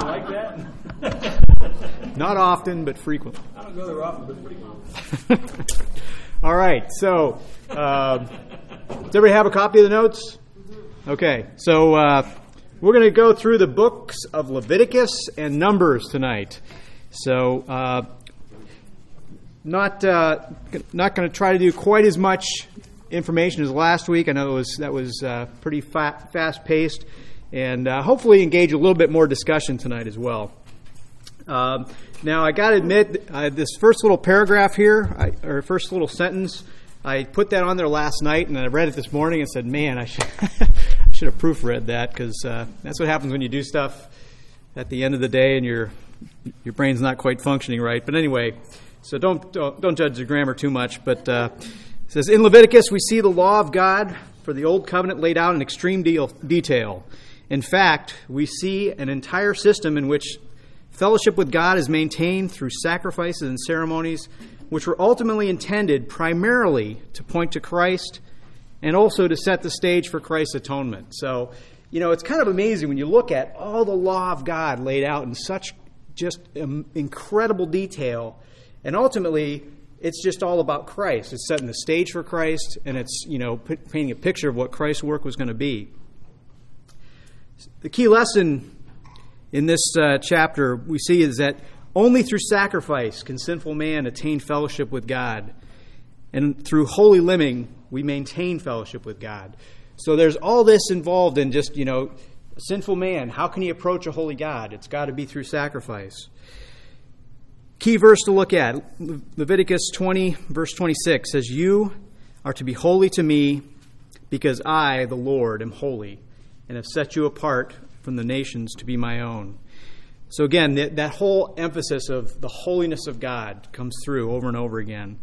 like that? Not often, but frequently. I don't go there often, but frequently. All right, so does everybody have a copy of the notes? Okay, so we're going to go through the books of Leviticus and Numbers tonight. So not going to try to do quite as much information as last week. I know that was pretty fast-paced, and hopefully engage a little bit more discussion tonight as well. Now, I got to admit, this first little paragraph here, or first little sentence, I put that on there last night, and I read it this morning and said, man, I should I should have proofread that, because that's what happens when you do stuff at the end of the day and your brain's not quite functioning right. But anyway, so don't judge the grammar too much. But it says, in Leviticus, we see the law of God for the Old Covenant laid out in extreme detail. In fact, we see an entire system in which fellowship with God is maintained through sacrifices and ceremonies, which were ultimately intended primarily to point to Christ and also to set the stage for Christ's atonement. So, it's kind of amazing when you look at all the law of God laid out in such just incredible detail, and ultimately it's just all about Christ. It's setting the stage for Christ, and it's painting a picture of what Christ's work was going to be. The key lesson in this chapter we see is that only through sacrifice can sinful man attain fellowship with God. And through holy living, we maintain fellowship with God. So there's all this involved in just, a sinful man. How can he approach a holy God? It's got to be through sacrifice. Key verse to look at, Leviticus 20, verse 26, says, you are to be holy to me because I, the Lord, am holy and have set you apart from the nations to be my own. So again, that whole emphasis of the holiness of God comes through over and over again.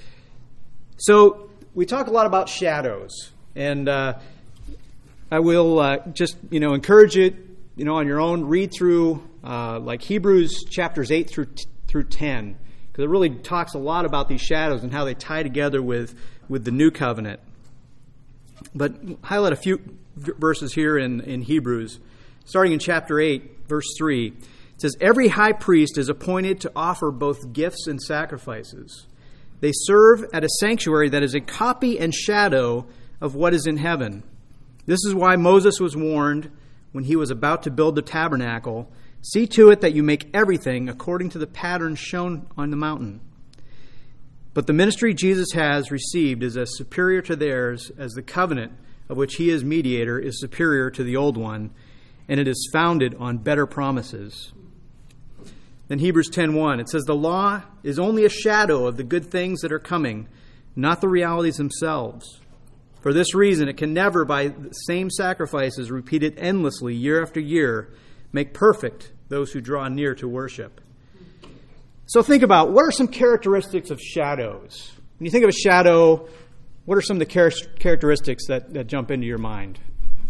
So we talk a lot about shadows, and I will just encourage you on your own, read through like Hebrews chapters 8 through 10, because it really talks a lot about these shadows and how they tie together with the new covenant. But highlight a few verses here in Hebrews, starting in chapter 8, verse 3. It says, every high priest is appointed to offer both gifts and sacrifices. They serve at a sanctuary that is a copy and shadow of what is in heaven. This is why Moses was warned when he was about to build the tabernacle, see to it that you make everything according to the pattern shown on the mountain. But the ministry Jesus has received is as superior to theirs as the covenant of which he is mediator is superior to the old one, and it is founded on better promises. Then Hebrews 10:1, it says, the law is only a shadow of the good things that are coming, not the realities themselves. For this reason, it can never, by the same sacrifices repeated endlessly year after year, make perfect those who draw near to worship. So think about, what are some characteristics of shadows? When you think of a shadow, what are some of the characteristics that jump into your mind?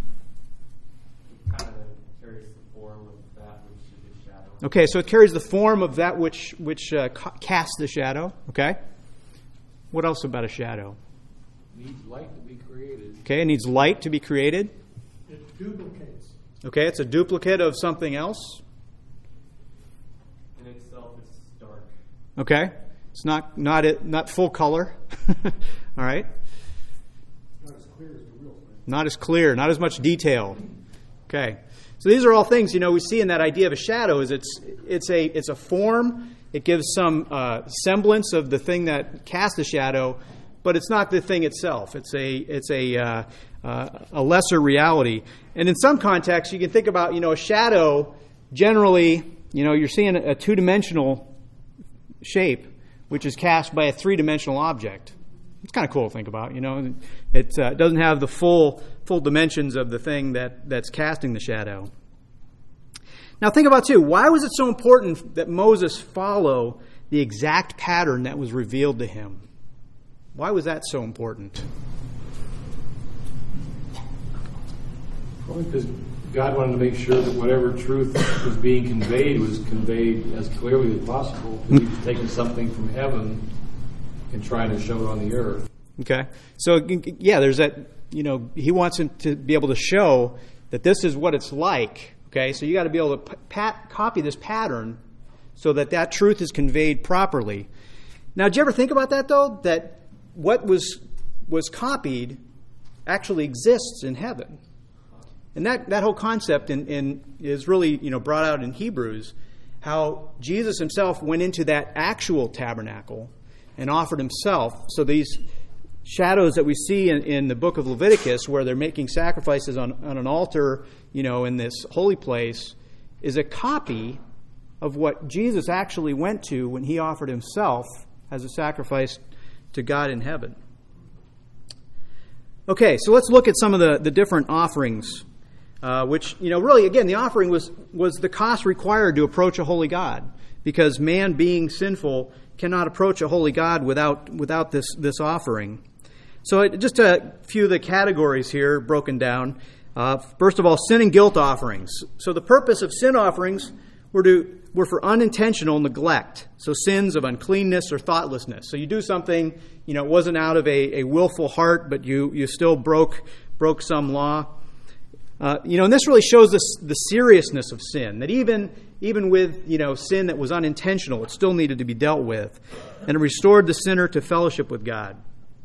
Okay, so it carries the form of that which casts the shadow. Okay. What else about a shadow? It needs light to be created. Okay, it needs light to be created. It duplicates. Okay, it's a duplicate of something else. In itself, it's dark. Okay, it's not full color. All right. Not as clear as the real thing. Not as clear, not as much detail. Okay. So these are all things, we see in that idea of a shadow is it's a form. It gives some semblance of the thing that casts the shadow, but it's not the thing itself. It's a lesser reality. And in some contexts, you can think about, a shadow. Generally, you're seeing a two-dimensional shape, which is cast by a three-dimensional object. It's kind of cool to think about. It doesn't have the full dimensions of the thing that's casting the shadow. Now think about too, why was it so important that Moses follow the exact pattern that was revealed to him? Why was that so important? Probably because God wanted to make sure that whatever truth was being conveyed was conveyed as clearly as possible. He was taking something from heaven and trying to show it on the earth. Okay. So, yeah, there's that, he wants him to be able to show that this is what it's like Okay, so you got to be able to copy this pattern so that truth is conveyed properly. Now, did you ever think about that, though? That what was copied actually exists in heaven. And that whole concept is really brought out in Hebrews, how Jesus himself went into that actual tabernacle and offered himself. So these shadows that we see in the book of Leviticus, where they're making sacrifices on an altar, in this holy place, is a copy of what Jesus actually went to when he offered himself as a sacrifice to God in heaven. Okay, so let's look at some of the different offerings, which, really, again, the offering was the cost required to approach a holy God, because man, being sinful, cannot approach a holy God without this offering. So just a few of the categories here broken down. First of all, sin and guilt offerings. So the purpose of sin offerings were for unintentional neglect. So sins of uncleanness or thoughtlessness. So you do something, it wasn't out of a willful heart, but you still broke some law. And this really shows us the seriousness of sin, that even with, sin that was unintentional, it still needed to be dealt with. And it restored the sinner to fellowship with God.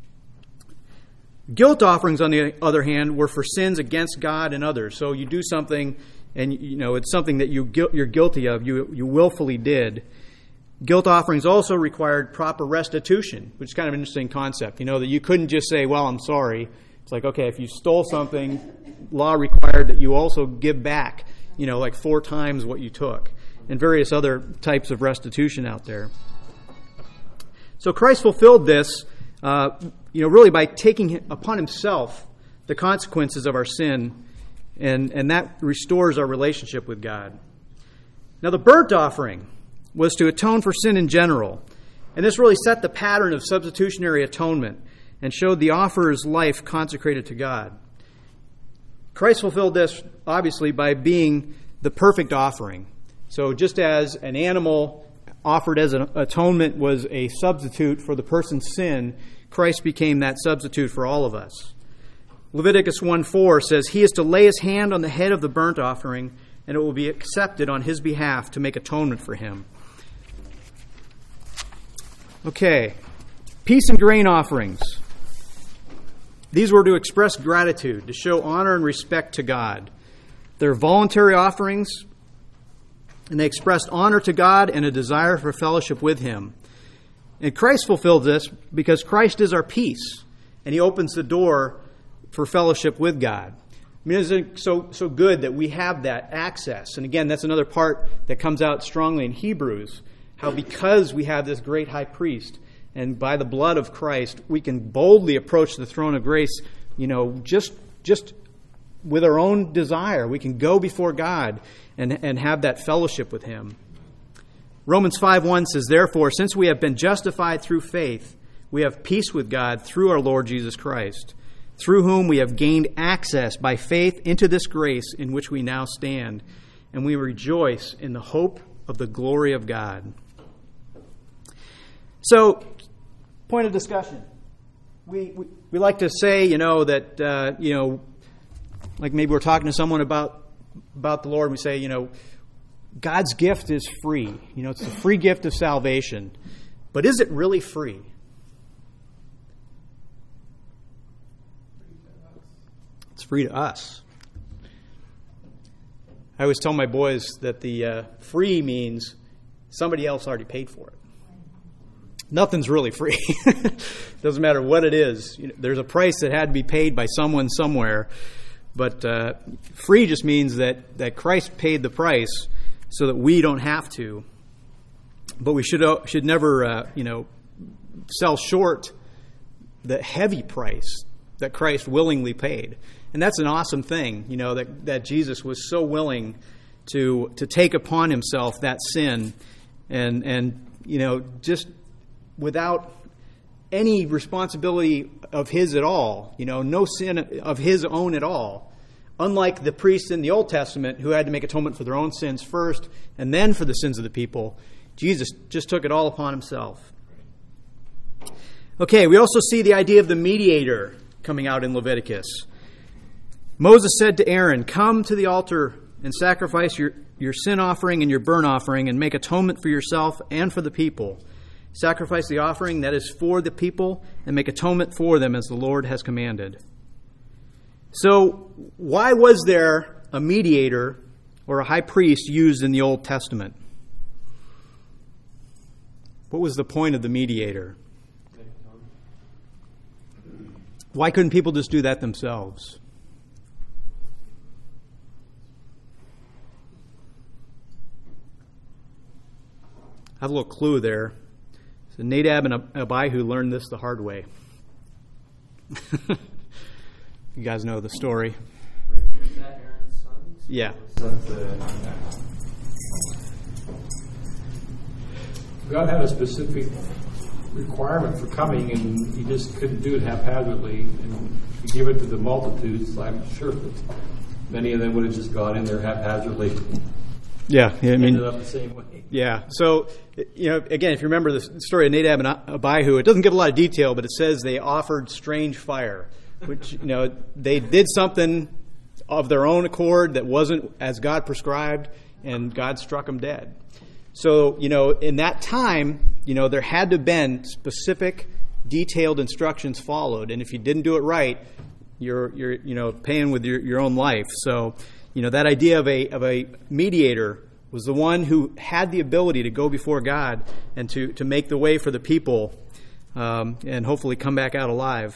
Guilt offerings, on the other hand, were for sins against God and others. So you do something, and it's something that you're guilty of, you willfully did. Guilt offerings also required proper restitution, which is kind of an interesting concept. That you couldn't just say, well, I'm sorry. It's like, okay, if you stole something, law required that you also give back, like 4 times what you took, and various other types of restitution out there. So Christ fulfilled this, really by taking upon himself the consequences of our sin, and that restores our relationship with God. Now, the burnt offering was to atone for sin in general, and this really set the pattern of substitutionary atonement and showed the offerer's life consecrated to God. Christ fulfilled this, obviously, by being the perfect offering. So just as an animal offered as an atonement was a substitute for the person's sin, Christ became that substitute for all of us. Leviticus 1:4 says, "He is to lay his hand on the head of the burnt offering, and it will be accepted on his behalf to make atonement for him." Okay, peace and grain offerings. These were to express gratitude, to show honor and respect to God. They're voluntary offerings, and they expressed honor to God and a desire for fellowship with him. And Christ fulfilled this because Christ is our peace, and he opens the door for fellowship with God. I mean, isn't it so good that we have that access? And again, that's another part that comes out strongly in Hebrews, how because we have this great high priest, and by the blood of Christ, we can boldly approach the throne of grace, just with our own desire. We can go before God and have that fellowship with him. Romans 5:1 says, "Therefore, since we have been justified through faith, we have peace with God through our Lord Jesus Christ, through whom we have gained access by faith into this grace in which we now stand, and we rejoice in the hope of the glory of God." So, point of discussion. We like to say, that, like maybe we're talking to someone about the Lord, and we say, God's gift is free. It's the free gift of salvation. But is it really free? It's free to us. I always tell my boys that the free means somebody else already paid for it. Nothing's really free. Doesn't matter what it is. There's a price that had to be paid by someone somewhere. But free just means that Christ paid the price so that we don't have to. But we should never, sell short the heavy price that Christ willingly paid. And that's an awesome thing, that Jesus was so willing to take upon himself that sin and just without any responsibility of his at all, no sin of his own at all. Unlike the priests in the Old Testament who had to make atonement for their own sins first and then for the sins of the people, Jesus just took it all upon himself. Okay, we also see the idea of the mediator coming out in Leviticus. Moses said to Aaron, "Come to the altar and sacrifice your sin offering and your burnt offering, and make atonement for yourself and for the people. Sacrifice the offering that is for the people, and make atonement for them as the Lord has commanded. So, why was there a mediator or a high priest used in the Old Testament? What was the point of the mediator? Why couldn't people just do that themselves? I have a little clue there. So Nadab and Abihu learned this the hard way. You guys know the story. Is that Aaron's sons? Yeah. God had a specific requirement for coming, and he just couldn't do it haphazardly. And if you give it to the multitudes, I'm sure that many of them would have just gone in there haphazardly. Yeah, I mean, ended up the same way. Yeah. So, again, if you remember the story of Nadab and Abihu, it doesn't give a lot of detail, but it says they offered strange fire, which, they did something of their own accord that wasn't as God prescribed, and God struck them dead. So, in that time, there had to have been specific, detailed instructions followed, and if you didn't do it right, you're paying with your own life. So, that idea of a mediator was the one who had the ability to go before God and to make the way for the people, and hopefully come back out alive.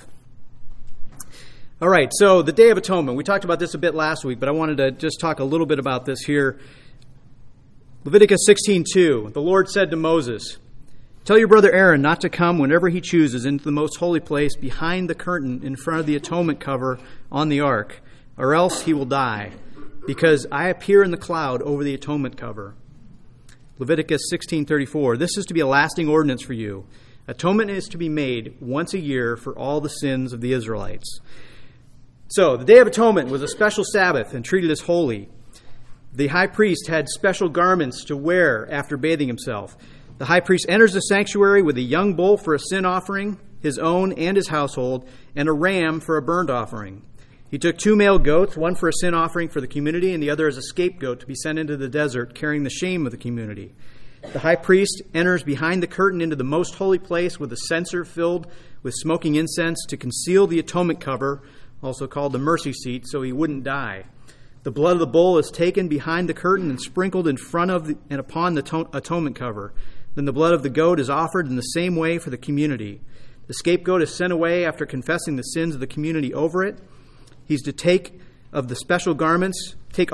All right, so the Day of Atonement. We talked about this a bit last week, but I wanted to just talk a little bit about this here. Leviticus 16:2, the Lord said to Moses, "Tell your brother Aaron not to come whenever he chooses into the most holy place behind the curtain in front of the atonement cover on the ark, or else he will die, because I appear in the cloud over the atonement cover." Leviticus 16:34, this is to be a lasting ordinance for you. Atonement is to be made once a year for all the sins of the Israelites. So, the Day of Atonement was a special Sabbath and treated as holy. The high priest had special garments to wear after bathing himself. The high priest enters the sanctuary with a young bull for a sin offering, his own and his household, and a ram for a burnt offering. He took 2 male goats, one for a sin offering for the community and the other as a scapegoat to be sent into the desert, carrying the shame of the community. The high priest enters behind the curtain into the most holy place with a censer filled with smoking incense to conceal the atonement cover, also called the mercy seat, so he wouldn't die. The blood of the bull is taken behind the curtain and sprinkled in front of and upon the atonement cover. Then the blood of the goat is offered in the same way for the community. The scapegoat is sent away after confessing the sins of the community over it. He's to take off the special garments,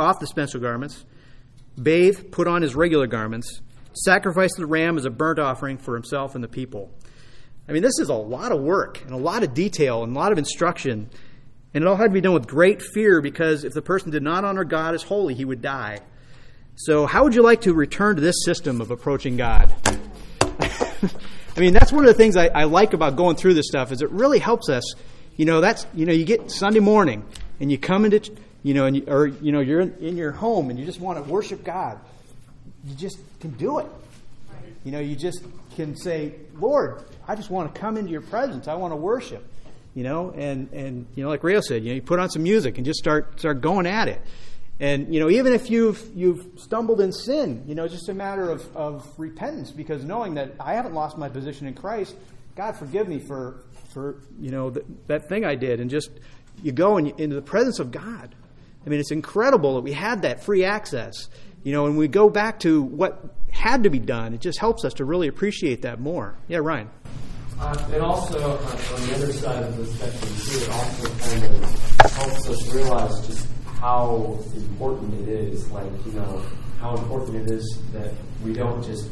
bathe, put on his regular garments, sacrifice the ram as a burnt offering for himself and the people. I mean, this is a lot of work and a lot of detail and a lot of instruction. And it all had to be done with great fear, because if the person did not honor God as holy, he would die. So how would you like to return to this system of approaching God? I mean, that's one of the things I like about going through this stuff, is it really helps us. You get Sunday morning and you come into, you're in your home and you just want to worship God. You just can do it. You just can say, Lord, I just want to come into your presence. I want to worship. And like Rio said, you put on some music and just start going at it. And, even if you've stumbled in sin, it's just a matter of repentance, because knowing that I haven't lost my position in Christ, God forgive me for that thing I did. And just, you go into the presence of God. I mean, it's incredible that we had that free access. And we go back to what had to be done. It just helps us to really appreciate that more. Yeah, Ryan. And also, on the other side of the spectrum, too, it also kind of helps us realize just how important it is, how important it is that we don't just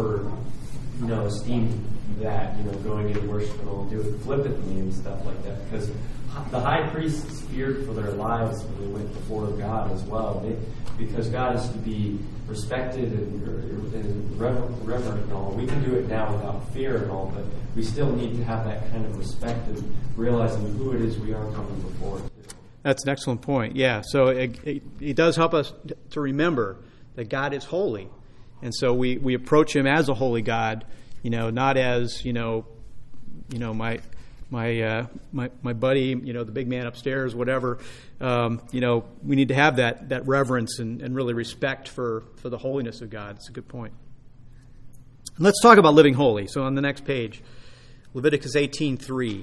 esteem that, going into worship and all, do it flippantly and stuff like that. Because the high priests feared for their lives when they went before God as well. Because God is to be respected and reverent and all. We can do it now without fear and all, but we still need to have that kind of respect and realizing who it is we are coming before. That's an excellent point. Yeah, so it does help us to remember that God is holy. And so we approach him as a holy God, not as, my my buddy, the big man upstairs, whatever. We need to have that reverence and really respect for the holiness of God. It's a good point. Let's talk about living holy. So on the next page, Leviticus 18:3.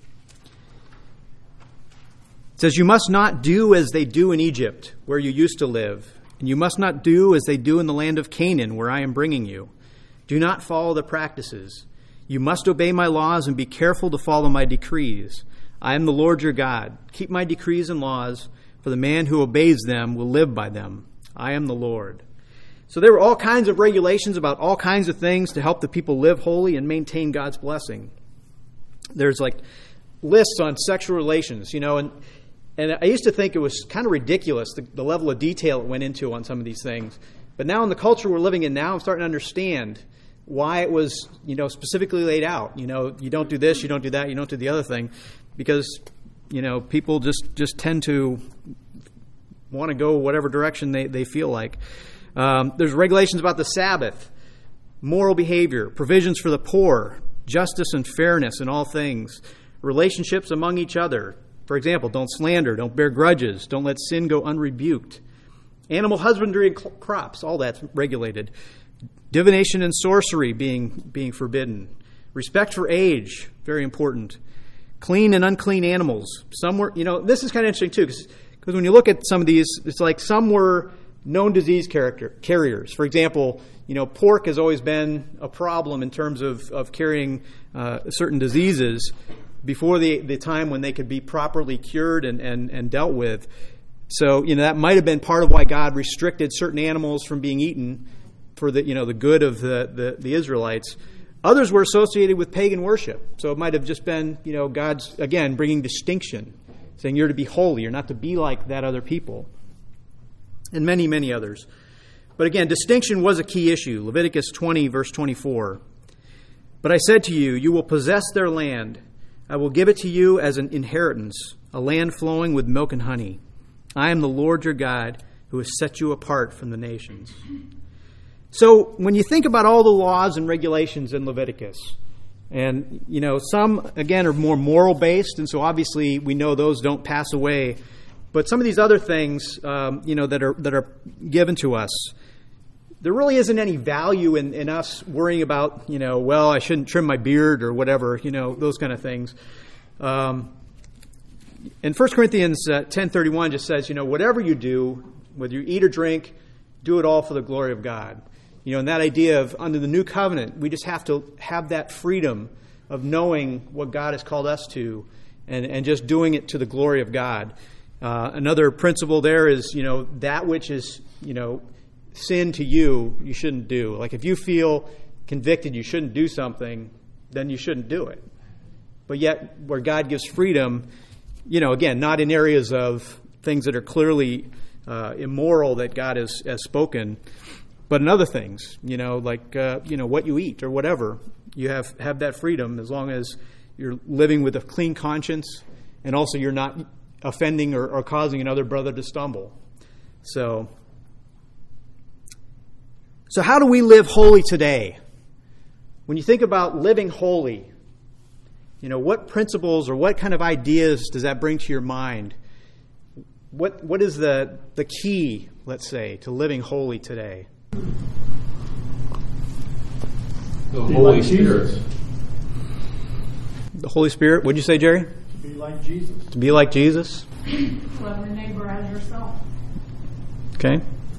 It says, "You must not do as they do in Egypt, where you used to live, and you must not do as they do in the land of Canaan, where I am bringing you. Do not follow the practices. You must obey my laws and be careful to follow my decrees. I am the Lord your God. Keep my decrees and laws, for the man who obeys them will live by them. I am the Lord." So there were all kinds of regulations about all kinds of things to help the people live holy and maintain God's blessing. There's like lists on sexual relations, and I used to think it was kind of ridiculous, the level of detail it went into on some of these things. But now in the culture we're living in now, I'm starting to understand why it was, specifically laid out. You don't do this, you don't do that, you don't do the other thing. Because, people just tend to want to go whatever direction they feel like. There's regulations about the Sabbath, moral behavior, provisions for the poor, justice and fairness in all things, relationships among each other. For example, don't slander, don't bear grudges, don't let sin go unrebuked. Animal husbandry and crops, all that's regulated. Divination and sorcery being forbidden. Respect for age, very important. Clean and unclean animals. Some were, this is kind of interesting too, because when you look at some of these, it's like some were known disease carriers. For example, pork has always been a problem in terms of carrying certain diseases before the time when they could be properly cured and dealt with. So, that might have been part of why God restricted certain animals from being eaten for the good of the Israelites. Others were associated with pagan worship. So it might have just been, God's, again, bringing distinction, saying you're to be holy, you're not to be like that other people. And many, many others. But again, distinction was a key issue. Leviticus 20, verse 24. "But I said to you, you will possess their land. I will give it to you as an inheritance, a land flowing with milk and honey. I am the Lord your God, who has set you apart from the nations." So when you think about all the laws and regulations in Leviticus, and, some, again, are more moral-based, and so obviously we know those don't pass away. But some of these other things, that are given to us, there really isn't any value in us worrying about, I shouldn't trim my beard or whatever, those kind of things. And 1 Corinthians 10:31 just says, whatever you do, whether you eat or drink, do it all for the glory of God. And that idea of under the new covenant, we just have to have that freedom of knowing what God has called us to and just doing it to the glory of God. Another principle there is, that which is, sin to you, you shouldn't do. Like if you feel convicted you shouldn't do something, then you shouldn't do it. But yet where God gives freedom, again, not in areas of things that are clearly immoral that God has spoken, but in other things, like, what you eat or whatever, you have that freedom as long as you're living with a clean conscience and also you're not offending or causing another brother to stumble. So how do we live holy today? When you think about living holy, what principles or what kind of ideas does that bring to your mind? What is the key, let's say, to living holy today? The Holy Spirit. The Holy Spirit. What'd you say, Jerry? To be like Jesus. To be like Jesus. Love your neighbor as yourself. Okay.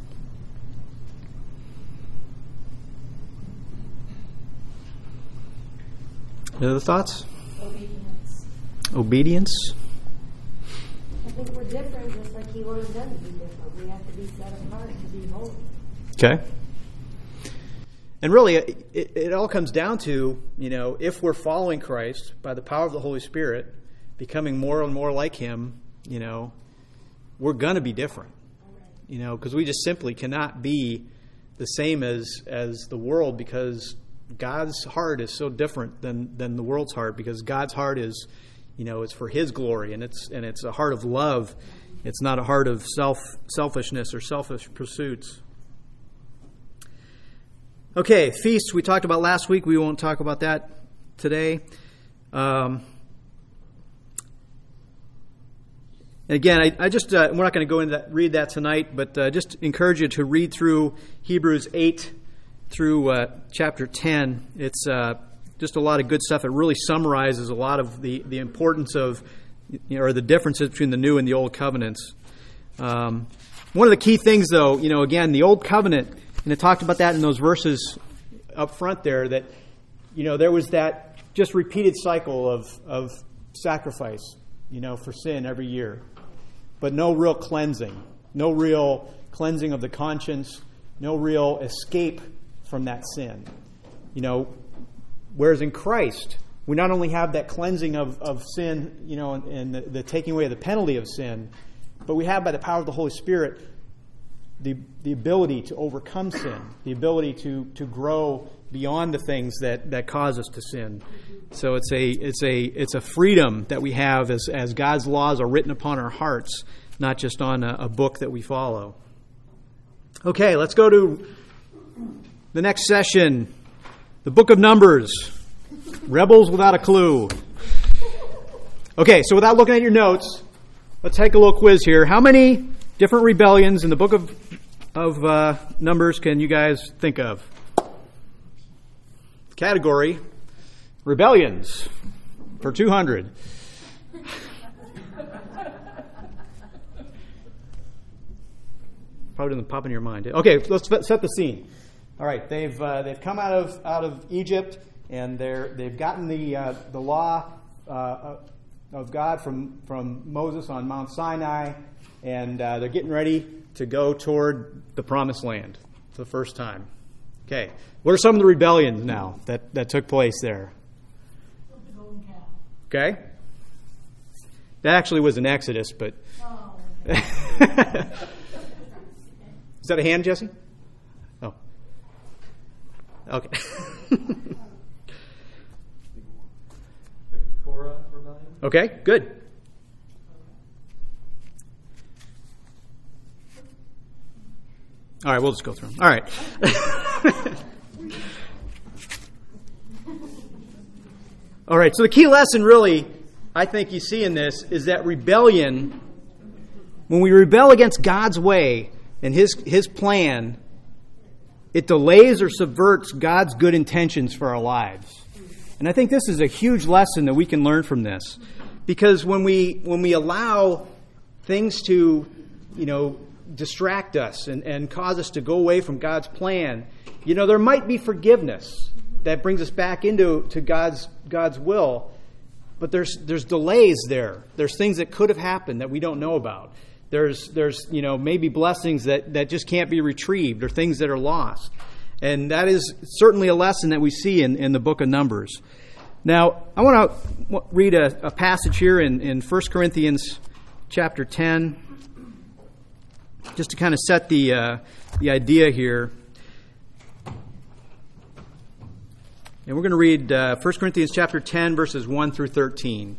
Any other thoughts? Obedience. I think we're different just like he wanted them to be different. We have to be set apart to be holy. Okay. And really, it all comes down to, if we're following Christ by the power of the Holy Spirit, becoming more and more like Him, we're going to be different. Because we just simply cannot be the same as the world, because God's heart is so different than the world's heart, because God's heart is, it's for His glory, and it's a heart of love. It's not a heart of selfishness or selfish pursuits. Okay, feasts we talked about last week. We won't talk about that today. Again, I just we're not going to go into that, read that tonight, but just encourage you to read through Hebrews 8 through chapter 10. It's just a lot of good stuff. It really summarizes a lot of the importance of, or the differences between the new and the old covenants. One of the key things, though, again, the old covenant, and it talked about that in those verses up front there, that there was that just repeated cycle of sacrifice, for sin every year, but no real cleansing of the conscience, no real escape from that sin. Whereas in Christ, we not only have that cleansing of sin, and the taking away of the penalty of sin, but we have, by the power of the Holy Spirit, the ability to overcome sin, the ability to grow beyond the things that cause us to sin. So it's a freedom that we have as God's laws are written upon our hearts, not just on a book that we follow. Okay, let's go to the next session, the Book of Numbers, Rebels Without a Clue. Okay, so without looking at your notes, let's take a little quiz here. How many different rebellions in the Book of Numbers can you guys think of? Category, rebellions, for 200. Probably doesn't pop in your mind. Okay, let's set the scene. All right, they've come out of Egypt, and they've gotten the law of God from Moses on Mount Sinai, and they're getting ready to go toward the Promised Land for the first time. Okay, what are some of the rebellions now that took place there? The golden cow. Okay, that actually was in Exodus, but Oh. is that a hand, Jesse? Oh, okay. The Korah rebellion? Okay, good. All right, we'll just go through them. All right. All right, so the key lesson really, I think you see in this, is that rebellion, when we rebel against God's way and His plan, it delays or subverts God's good intentions for our lives. And I think this is a huge lesson that we can learn from this. Because when we allow things to, distract us and cause us to go away from God's plan, there might be forgiveness that brings us back into God's will, but there's delays there. There's things that could have happened that we don't know about. There's maybe blessings that just can't be retrieved, or things that are lost. And that is certainly a lesson that we see in the book of Numbers. Now, I want to read a passage here in 1 Corinthians chapter 10, just to kind of set the idea here. And we're going to read 1 Corinthians chapter 10, verses 1 through 13.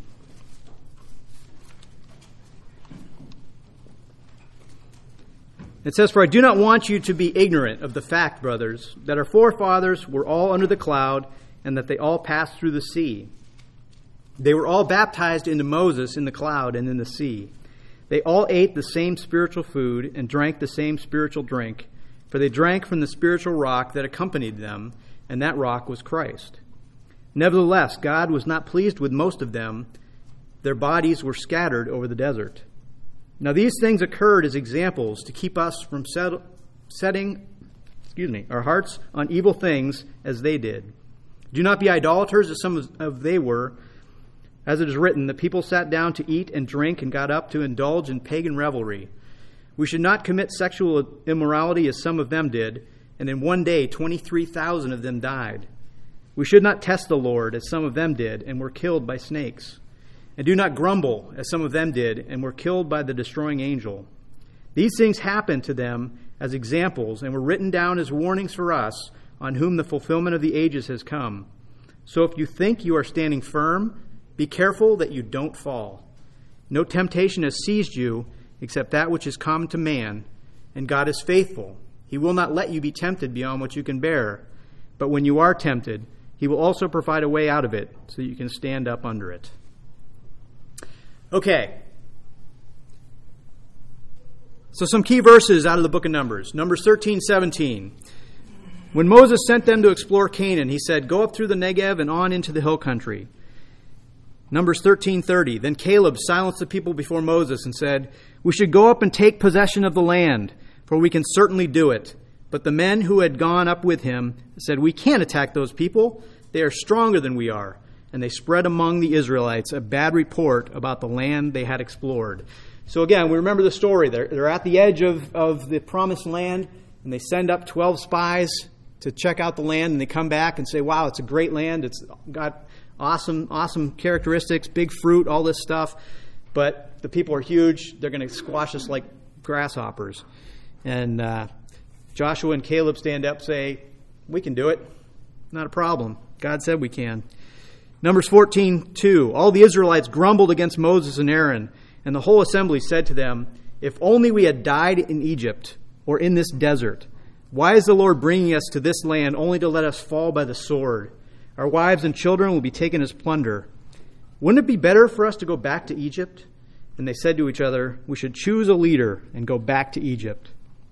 It says, "For I do not want you to be ignorant of the fact, brothers, that our forefathers were all under the cloud, and that they all passed through the sea. They were all baptized into Moses in the cloud and in the sea. They all ate the same spiritual food and drank the same spiritual drink, for they drank from the spiritual rock that accompanied them, and that rock was Christ. Nevertheless, God was not pleased with most of them. Their bodies were scattered over the desert. Now these things occurred as examples to keep us from setting our hearts on evil things as they did. Do not be idolaters as some of they were. As it is written, the people sat down to eat and drink and got up to indulge in pagan revelry. We should not commit sexual immorality as some of them did, and in one day 23,000 of them died. We should not test the Lord as some of them did and were killed by snakes. And do not grumble as some of them did and were killed by the destroying angel. These things happened to them as examples and were written down as warnings for us, on whom the fulfillment of the ages has come. So if you think you are standing firm, be careful that you don't fall. No temptation has seized you except that which is common to man, and God is faithful. He will not let you be tempted beyond what you can bear. But when you are tempted, He will also provide a way out of it so that you can stand up under it." Okay. So some key verses out of the book of Numbers. Numbers 13:17. When Moses sent them to explore Canaan, he said, "Go up through the Negev and on into the hill country." Numbers 13:30. Then Caleb silenced the people before Moses and said, "We should go up and take possession of the land, for we can certainly do it." But the men who had gone up with him said, "We can't attack those people. They are stronger than we are." And they spread among the Israelites a bad report about the land they had explored. So again, we remember the story. They're at the edge of the promised land, and they send up 12 spies to check out the land, and they come back and say, "Wow, it's a great land. It's got awesome characteristics, big fruit, all this stuff. But the people are huge. They're going to squash us like grasshoppers." And Joshua and Caleb stand up and say, "We can do it. Not a problem. God said we can." Numbers 14:2. All the Israelites grumbled against Moses and Aaron, and the whole assembly said to them, "If only we had died in Egypt or in this desert. Why is the Lord bringing us to this land only to let us fall by the sword? Our wives and children will be taken as plunder. Wouldn't it be better for us to go back to Egypt?" And they said to each other, "We should choose a leader and go back to Egypt."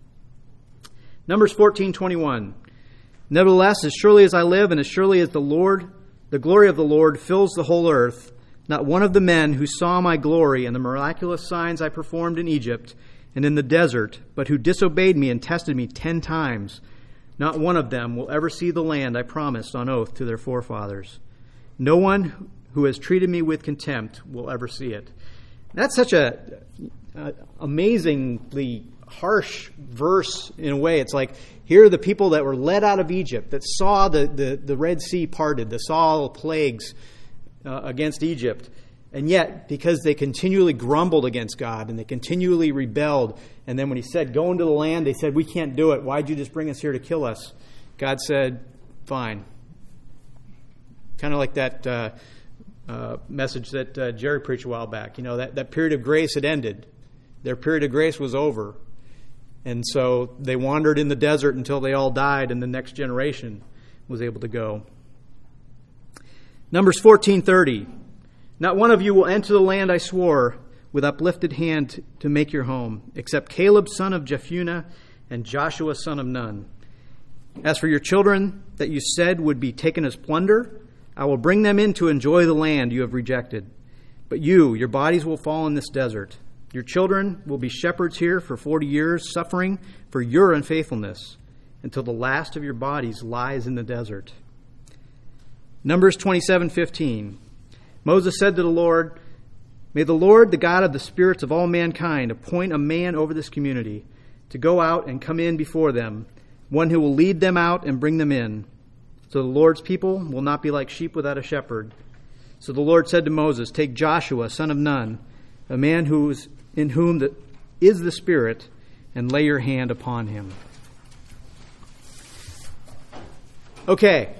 Numbers 14:21. Nevertheless, as surely as I live and as surely as the glory of the Lord fills the whole earth, not one of the men who saw my glory and the miraculous signs I performed in Egypt and in the desert, but who disobeyed me and tested me 10 times, not one of them will ever see the land I promised on oath to their forefathers. No one who has treated me with contempt will ever see it. That's such a amazingly harsh verse in a way. It's like, here are the people that were led out of Egypt, that saw the Red Sea parted, that saw all the plagues against Egypt. And yet, because they continually grumbled against God and they continually rebelled, and then when he said, "Go into the land," they said, "We can't do it. Why'd you just bring us here to kill us?" God said, "Fine." Kind of like that message that Jerry preached a while back. You know, that period of grace had ended. Their period of grace was over. And so they wandered in the desert until they all died, and the next generation was able to go. Numbers 14:30. Not one of you will enter the land I swore with uplifted hand to make your home, except Caleb son of Jephunneh and Joshua son of Nun. As for your children that you said would be taken as plunder, I will bring them in to enjoy the land you have rejected. But your bodies will fall in this desert. Your children will be shepherds here for 40 years, suffering for your unfaithfulness, until the last of your bodies lies in the desert. Numbers 27:15. Moses said to the Lord, "May the Lord, the God of the spirits of all mankind, appoint a man over this community to go out and come in before them, one who will lead them out and bring them in. So the Lord's people will not be like sheep without a shepherd." So the Lord said to Moses, "Take Joshua, son of Nun, a man in whom is the Spirit, and lay your hand upon him." Okay.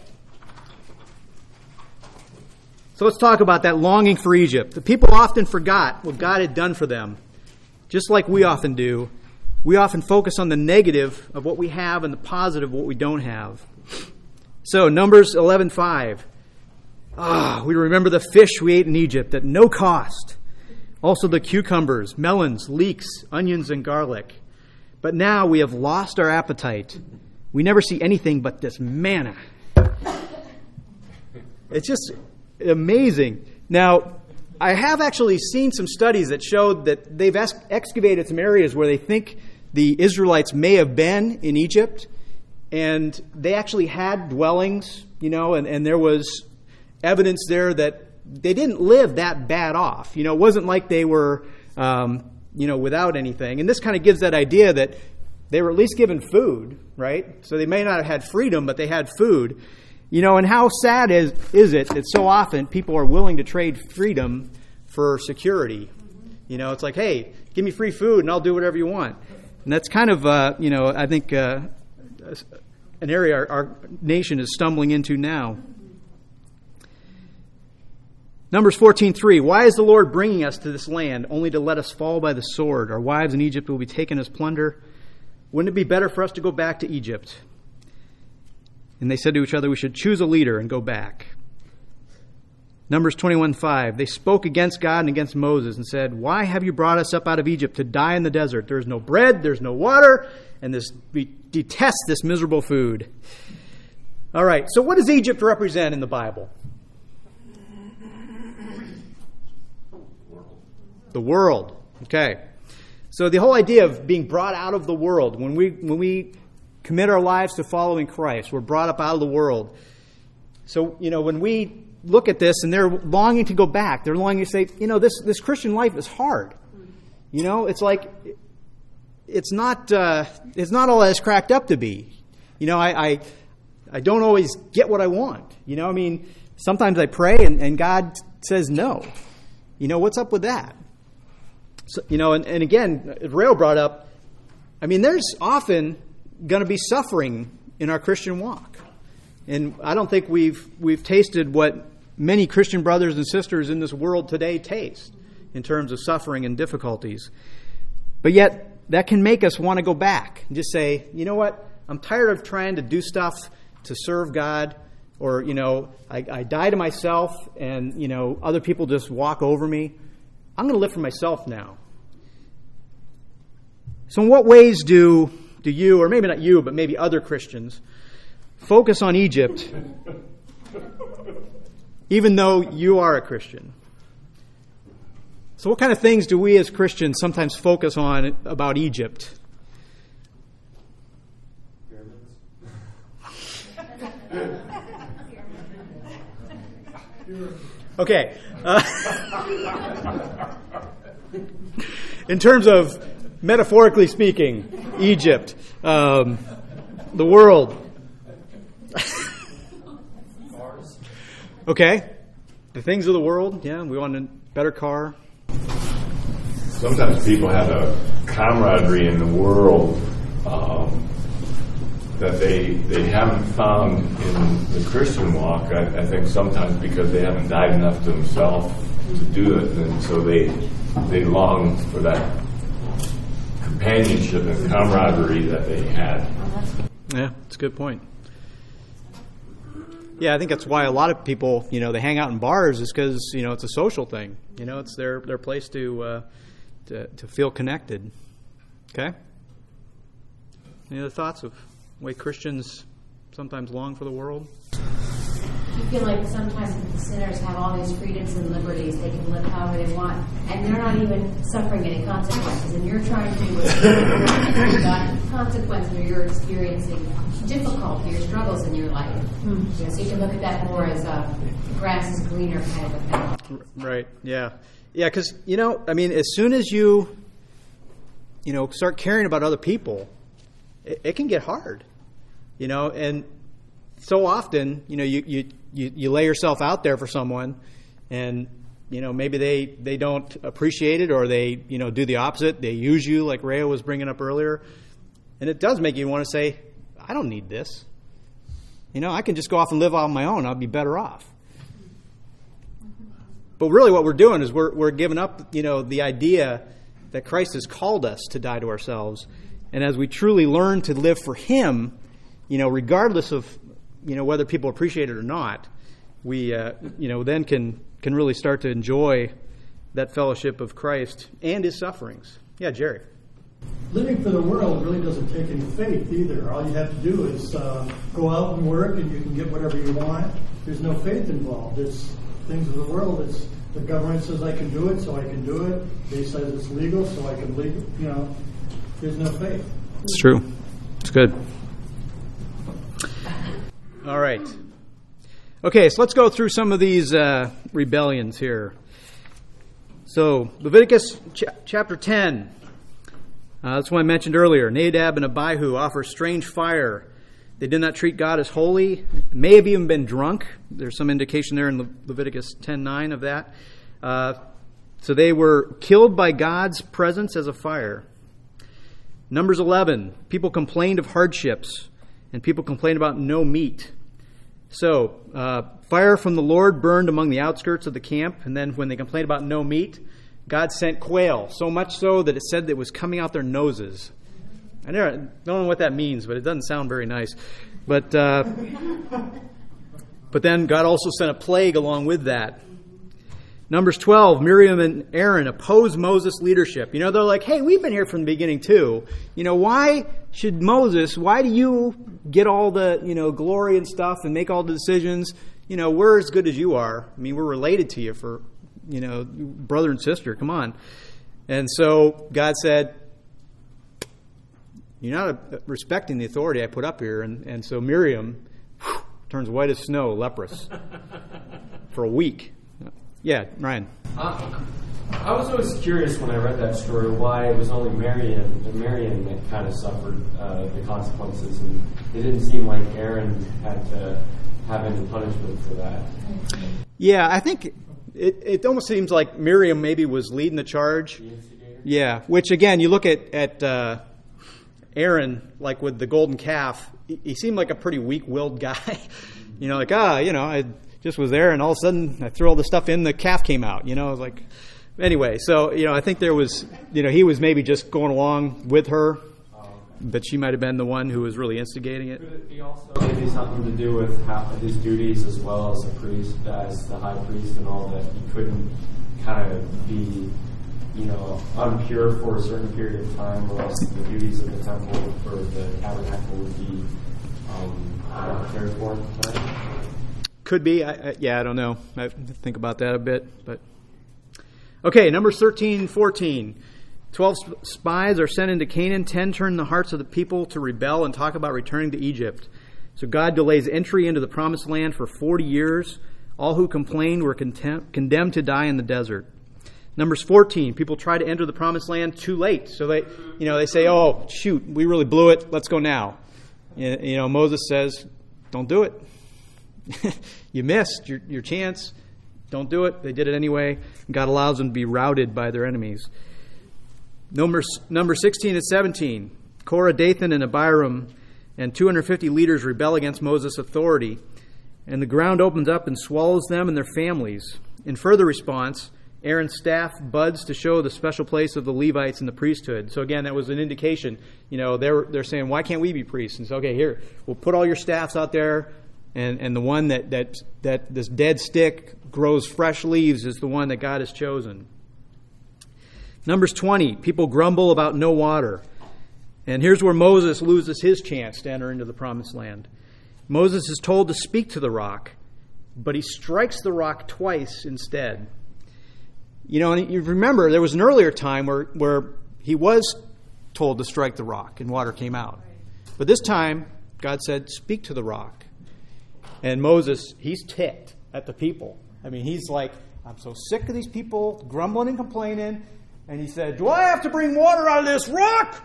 So let's talk about that longing for Egypt. The people often forgot what God had done for them. Just like we often do, we often focus on the negative of what we have and the positive of what we don't have. So Numbers 11:5. We remember the fish we ate in Egypt at no cost. Also the cucumbers, melons, leeks, onions, and garlic. But now we have lost our appetite. We never see anything but this manna. It's just amazing. Now, I have actually seen some studies that showed that they've excavated some areas where they think the Israelites may have been in Egypt, and they actually had dwellings, and there was evidence there that they didn't live that bad off. It wasn't like they were, without anything. And this kind of gives that idea that they were at least given food, right? So they may not have had freedom, but they had food. And how sad is it that so often people are willing to trade freedom for security? It's like, hey, give me free food and I'll do whatever you want. And that's kind of, I think an area our nation is stumbling into now. Numbers 14:3. Why is the Lord bringing us to this land only to let us fall by the sword? Our wives in Egypt will be taken as plunder. Wouldn't it be better for us to go back to Egypt? And they said to each other, we should choose a leader and go back. Numbers 21:5. They spoke against God and against Moses and said, "Why have you brought us up out of Egypt to die in the desert? There is no bread, there's no water, and we detest this miserable food." All right, so what does Egypt represent in the Bible? The world. Okay. So the whole idea of being brought out of the world, when we commit our lives to following Christ, we're brought up out of the world. So, when we look at this and they're longing to go back, they're longing to say, this Christian life is hard. It's like, it's not all that it's cracked up to be. I don't always get what I want. Sometimes I pray and God says no. What's up with that? So, and again, Rayo brought up, there's often going to be suffering in our Christian walk. And I don't think we've tasted what many Christian brothers and sisters in this world today taste in terms of suffering and difficulties. But yet, that can make us want to go back and just say, you know what? I'm tired of trying to do stuff to serve God, or, I die to myself and, other people just walk over me. I'm going to live for myself now. So in what ways do you, or maybe not you, but maybe other Christians, focus on Egypt even though you are a Christian? So what kind of things do we as Christians sometimes focus on about Egypt? Okay. In terms of metaphorically speaking, Egypt, the world. Okay. The things of the world, yeah, we want a better car. Sometimes people have a camaraderie in the world that they haven't found in the Christian walk. I think sometimes because they haven't died enough to themselves to do it, and so they long for that companionship and camaraderie that they had. Yeah, that's a good point. Yeah, I think that's why a lot of people, they hang out in bars, is because, it's a social thing. It's their place to feel connected. Okay? Any other thoughts of the way Christians sometimes long for the world? You feel like sometimes sinners have all these freedoms and liberties. They can live however they want, and they're not even suffering any consequences. And you're trying to do what's got consequences, or you're experiencing difficulty or struggles in your life. So you can look at that more as a grass is greener kind of a thing. Right, yeah. Yeah, because, as soon as you, start caring about other people, it can get hard, and so often, you lay yourself out there for someone, and, maybe they don't appreciate it, or they, do the opposite. They use you, like Rayo was bringing up earlier, and it does make you want to say, I don't need this. I can just go off and live on my own. I'll be better off. But really what we're doing is we're giving up, the idea that Christ has called us to die to ourselves. And as we truly learn to live for Him, regardless of, whether people appreciate it or not, we, then can really start to enjoy that fellowship of Christ and His sufferings. Yeah, Jerry. Living for the world really doesn't take any faith either. All you have to do is go out and work, and you can get whatever you want. There's no faith involved. It's things of the world. It's the government says I can do it, so I can do it. They says it's legal, so I can legal. There's no faith. It's true. It's good. All right. Okay, so let's go through some of these rebellions here. So, Leviticus chapter 10. That's what I mentioned earlier. Nadab and Abihu offer strange fire. They did not treat God as holy. May have even been drunk. There's some indication there in Leviticus 10:9 of that. So they were killed by God's presence as a fire. Numbers 11. People complained of hardships, and people complained about no meat. So, fire from the Lord burned among the outskirts of the camp, and then when they complained about no meat, God sent quail, so much so that it said that it was coming out their noses. I don't know what that means, but it doesn't sound very nice. But then God also sent a plague along with that. Numbers 12, Miriam and Aaron oppose Moses' leadership. They're like, hey, we've been here from the beginning too. Why do you get all the, glory and stuff and make all the decisions? We're as good as you are. We're related to you for, brother and sister. Come on. And so God said, you're not respecting the authority I put up here. And so Miriam turns white as snow, leprous, for a week. Yeah, Ryan. I was always curious when I read that story why it was only Miriam that kind of suffered the consequences, and it didn't seem like Aaron had to have any punishment for that. Yeah, I think it almost seems like Miriam maybe was leading the charge. The instigator? Yeah, which again, you look at Aaron, like with the golden calf, he seemed like a pretty weak-willed guy. I just was there, and all of a sudden I threw all the stuff in, the calf came out. I was like, anyway. So I think there was, he was maybe just going along with her, but she might have been the one who was really instigating it. Could it be also maybe something to do with his duties as well as a priest, as the high priest, and all that he couldn't kind of be, unpure for a certain period of time, or else the duties of the temple or the tabernacle would be cared for? Could be. I don't know. I have to think about that a bit. But okay, Numbers 13, 14. 12 spies are sent into Canaan. 10 turn the hearts of the people to rebel and talk about returning to Egypt. So God delays entry into the promised land for 40 years. All who complained were condemned to die in the desert. Numbers 14. People try to enter the promised land too late. So they say, oh, shoot, we really blew it. Let's go now. Moses says, don't do it. You missed your chance. Don't do it. They did it anyway. God allows them to be routed by their enemies. Number 16 and 17. Korah, Dathan, and Abiram and 250 leaders rebel against Moses' authority, and the ground opens up and swallows them and their families. In further response, Aaron's staff buds to show the special place of the Levites in the priesthood. So again, that was an indication. They're saying, why can't we be priests? And so, okay, here, we'll put all your staffs out there. And the one that this dead stick grows fresh leaves is the one that God has chosen. Numbers 20, people grumble about no water. And here's where Moses loses his chance to enter into the promised land. Moses is told to speak to the rock, but he strikes the rock twice instead. And you remember there was an earlier time where he was told to strike the rock and water came out. But this time, God said, speak to the rock. And Moses, he's ticked at the people. He's like, I'm so sick of these people grumbling and complaining. And he said, do I have to bring water out of this rock?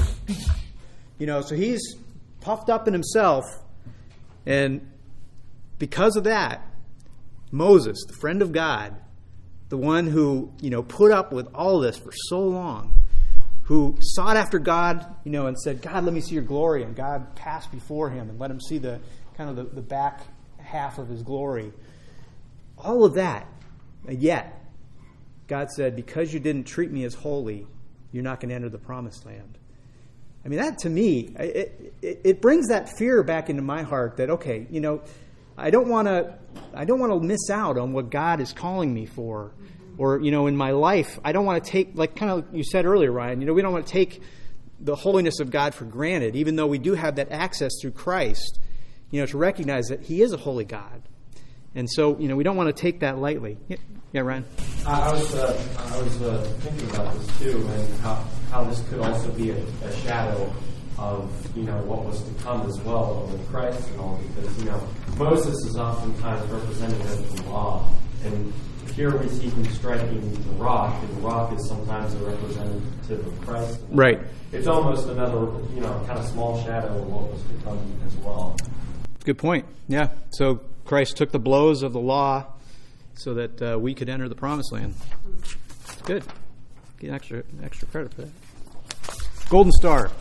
So he's puffed up in himself. And because of that, Moses, the friend of God, the one who, put up with all this for so long, who sought after God, and said, God, let me see your glory. And God passed before him and let him see the back half of his glory. All of that. And yet, God said, because you didn't treat me as holy, you're not going to enter the promised land. That to me, it brings that fear back into my heart that, okay, I don't want to miss out on what God is calling me for. Or, in my life, I don't want to take, like kind of you said earlier, Ryan, we don't want to take the holiness of God for granted, even though we do have that access through Christ, to recognize that he is a holy God. And so, we don't want to take that lightly. Yeah, Ryan? I was thinking about this too, and how this could also be a shadow of, what was to come as well with Christ and all, because, Moses is oftentimes represented as the law, and here we see him striking the rock, and the rock is sometimes a representative of Christ. Right. It's almost another, kind of small shadow of what was to come as well. Good point. Yeah. So Christ took the blows of the law so that we could enter the promised land. Good. Get extra credit for that. Golden star.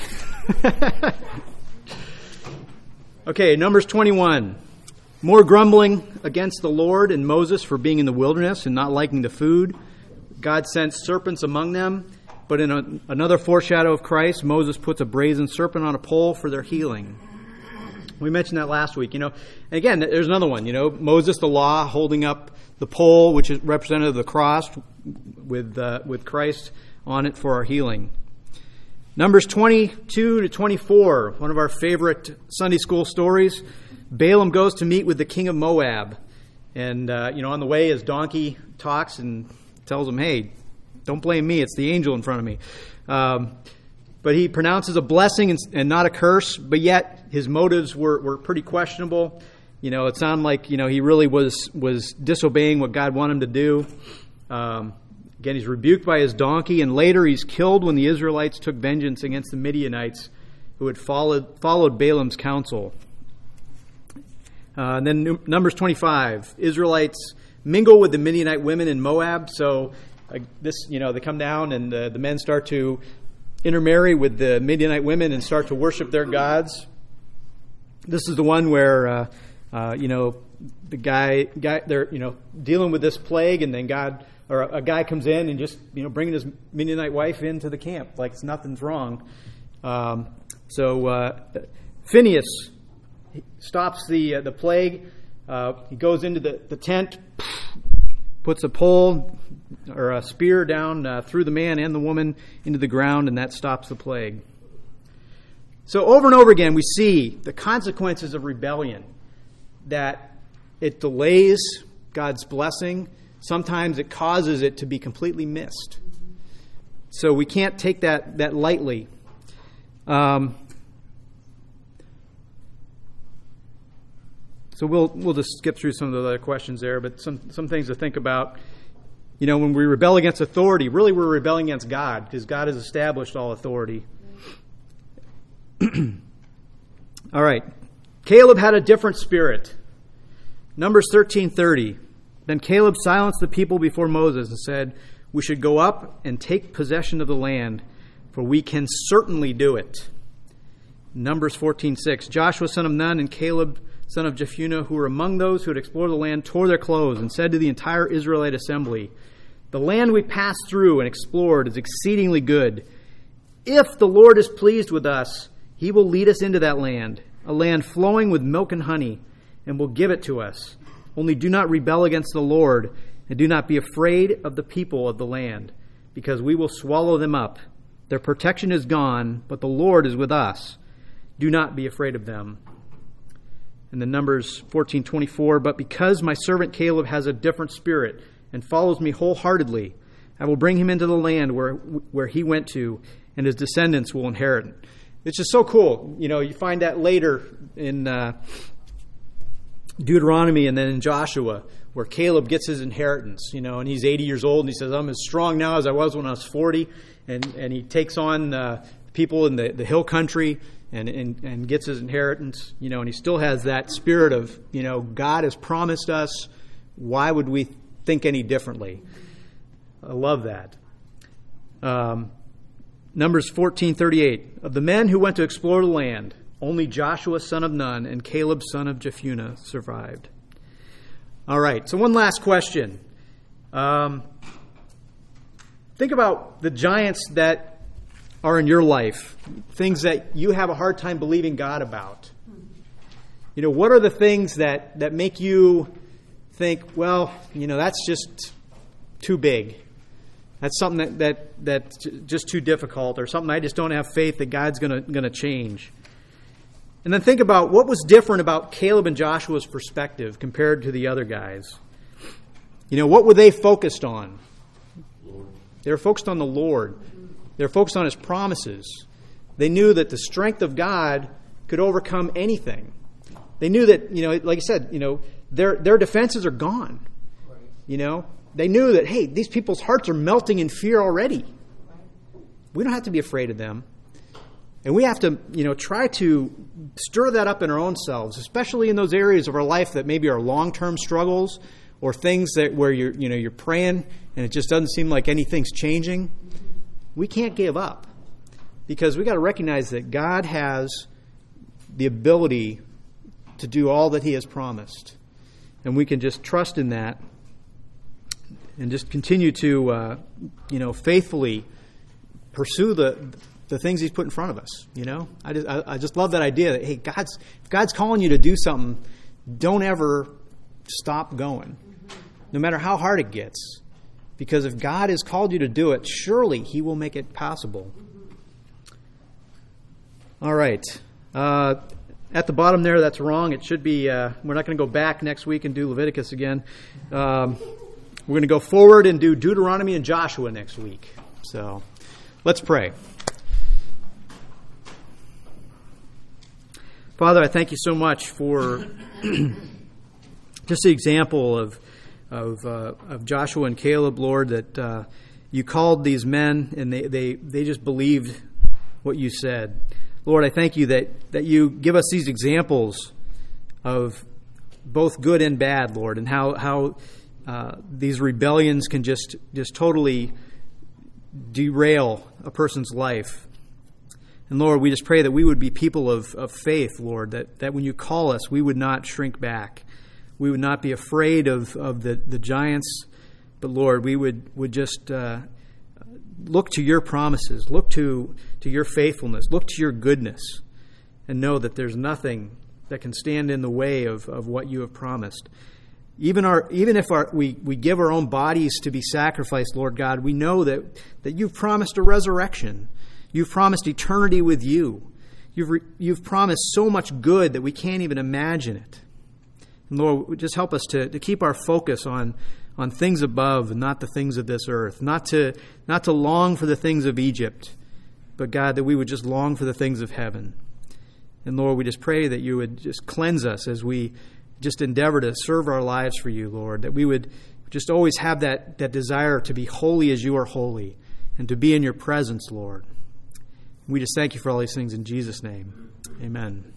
Okay, Numbers 21. More grumbling against the Lord and Moses for being in the wilderness and not liking the food. God sent serpents among them, but in another foreshadow of Christ, Moses puts a brazen serpent on a pole for their healing. We mentioned that last week. And again, there's another one. Moses, the law, holding up the pole, which is representative of the cross, with Christ on it for our healing. Numbers 22 to 24, one of our favorite Sunday school stories. Balaam goes to meet with the king of Moab. And, on the way, his donkey talks and tells him, hey, don't blame me. It's the angel in front of me. But he pronounces a blessing and not a curse. But yet, his motives were pretty questionable. It sounded like, he really was disobeying what God wanted him to do. Again, he's rebuked by his donkey, and later he's killed when the Israelites took vengeance against the Midianites who had followed Balaam's counsel. And then Numbers 25, Israelites mingle with the Midianite women in Moab. So they come down and the men start to intermarry with the Midianite women and start to worship their gods. This is the one where the guy they're dealing with this plague, and then a guy comes in and just bringing his Midianite wife into the camp like nothing's wrong. So Phinehas stops the plague. He goes into the tent, puts a pole or a spear down through the man and the woman into the ground, and that stops the plague. So over and over again, we see the consequences of rebellion, that it delays God's blessing. Sometimes it causes it to be completely missed. So we can't take that lightly. So we'll just skip through some of the other questions there, but some things to think about. When we rebel against authority, really we're rebelling against God, because God has established all authority. All right. Caleb had a different spirit. Numbers 13:30. Then Caleb silenced the people before Moses and said, we should go up and take possession of the land, for we can certainly do it. Numbers 14:6. Joshua son of Nun and Caleb son of Jephunneh, who were among those who had explored the land, tore their clothes and said to the entire Israelite assembly, the land we passed through and explored is exceedingly good. If the Lord is pleased with us, he will lead us into that land, a land flowing with milk and honey, and will give it to us. Only do not rebel against the Lord, and do not be afraid of the people of the land, because we will swallow them up. Their protection is gone, but the Lord is with us. Do not be afraid of them. And then Numbers 14:24, but because my servant Caleb has a different spirit and follows me wholeheartedly, I will bring him into the land where he went to, and his descendants will inherit it. It's just so cool. You find that later in Deuteronomy and then in Joshua, where Caleb gets his inheritance, and he's 80 years old, and he says, I'm as strong now as I was when I was 40, and he takes on people in the hill country and gets his inheritance, and he still has that spirit of, God has promised us, why would we think any differently? I love that. Numbers 14:38. Of the men who went to explore the land, only Joshua son of Nun and Caleb son of Jephunneh survived. All right, so one last question. Think about the giants that are in your life, things that you have a hard time believing God about. What are the things that make you think, well, that's just too big. That's something that's just too difficult, or something I just don't have faith that God's going to change. And then think about what was different about Caleb and Joshua's perspective compared to the other guys. What were they focused on? Lord. They were focused on the Lord. They were focused on His promises. They knew that the strength of God could overcome anything. They knew that, like I said, their defenses are gone. They knew that, hey, these people's hearts are melting in fear already. We don't have to be afraid of them. And we have to, try to stir that up in our own selves, especially in those areas of our life that maybe are long-term struggles or things where you're praying and it just doesn't seem like anything's changing. We can't give up, because we got to recognize that God has the ability to do all that He has promised. And we can just trust in that and just continue to, faithfully pursue the things He's put in front of us. You know, I just love that idea that, hey, if God's calling you to do something, don't ever stop going, no matter how hard it gets. Because if God has called you to do it, surely He will make it possible. All right. At the bottom there, that's wrong. It should be, we're not going to go back next week and do Leviticus again. We're going to go forward and do Deuteronomy and Joshua next week. So let's pray. Father, I thank you so much for just the example of Joshua and Caleb, Lord, that you called these men and they just believed what you said. Lord, I thank you that you give us these examples of both good and bad, Lord, and how these rebellions can just totally derail a person's life. And Lord, we just pray that we would be people of faith, Lord, that when you call us, we would not shrink back. We would not be afraid of the giants, but Lord, we would just look to your promises, look to your faithfulness, look to your goodness, and know that there's nothing that can stand in the way of what you have promised. Even if we give our own bodies to be sacrificed, Lord God, we know that you've promised a resurrection. You've promised eternity with you. You've promised so much good that we can't even imagine it. And Lord, just help us to keep our focus on things above and not the things of this earth, not to long for the things of Egypt, but God, that we would just long for the things of heaven. And Lord, we just pray that you would just cleanse us as we just endeavor to serve our lives for you, Lord, that we would just always have that desire to be holy as you are holy and to be in your presence, Lord. We just thank you for all these things in Jesus' name. Amen.